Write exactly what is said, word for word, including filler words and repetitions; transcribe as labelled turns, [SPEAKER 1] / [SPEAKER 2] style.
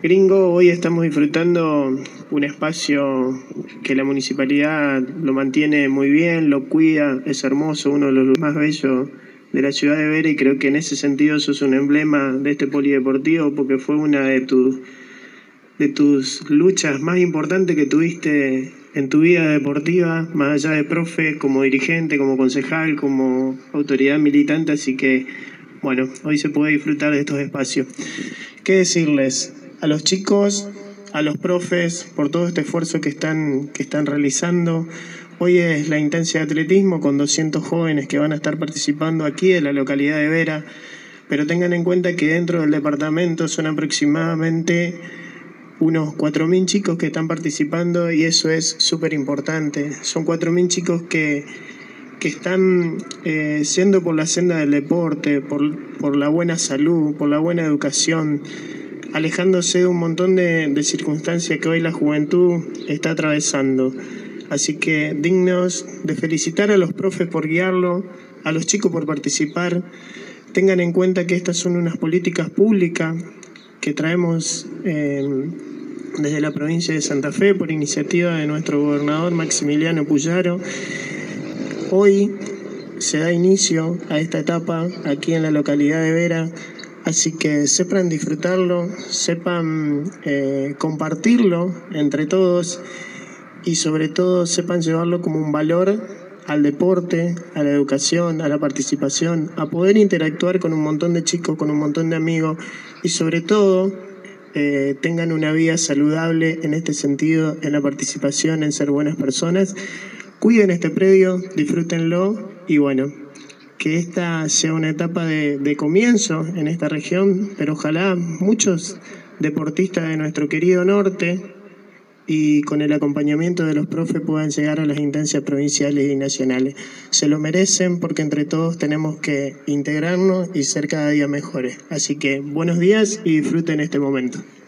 [SPEAKER 1] Gringo, hoy estamos disfrutando un espacio que la municipalidad lo mantiene muy bien, lo cuida, es hermoso, uno de los más bellos de la ciudad de Vera, y creo que en ese sentido sos un emblema de este polideportivo porque fue una de tus, de tus luchas más importantes que tuviste en tu vida deportiva, más allá de profe, como dirigente, como concejal, como autoridad militante, así que bueno, hoy se puede disfrutar de estos espacios. ¿Qué decirles? A los chicos, a los profes, por todo este esfuerzo que están, que están realizando. Hoy es la instancia de atletismo con doscientos jóvenes que van a estar participando aquí en la localidad de Vera, pero tengan en cuenta que dentro del departamento son aproximadamente unos cuatro mil chicos que están participando y eso es súper importante. Son cuatro mil chicos que, que están eh, siendo por la senda del deporte, por, por la buena salud, por la buena educación, alejándose de un montón de, de circunstancias que hoy la juventud está atravesando. Así que dignos de felicitar a los profes por guiarlo, a los chicos por participar. Tengan en cuenta que estas son unas políticas públicas que traemos eh, desde la provincia de Santa Fe por iniciativa de nuestro gobernador Maximiliano Puyaro. Hoy se da inicio a esta etapa aquí en la localidad de Vera. Así que sepan disfrutarlo, sepan eh, compartirlo entre todos y sobre todo sepan llevarlo como un valor al deporte, a la educación, a la participación, a poder interactuar con un montón de chicos, con un montón de amigos y sobre todo eh, tengan una vida saludable en este sentido, en la participación, en ser buenas personas. Cuiden este predio, disfrútenlo y bueno, que esta sea una etapa de, de comienzo en esta región, pero ojalá muchos deportistas de nuestro querido norte y con el acompañamiento de los profes puedan llegar a las instancias provinciales y nacionales. Se lo merecen porque entre todos tenemos que integrarnos y ser cada día mejores. Así que buenos días y disfruten este momento.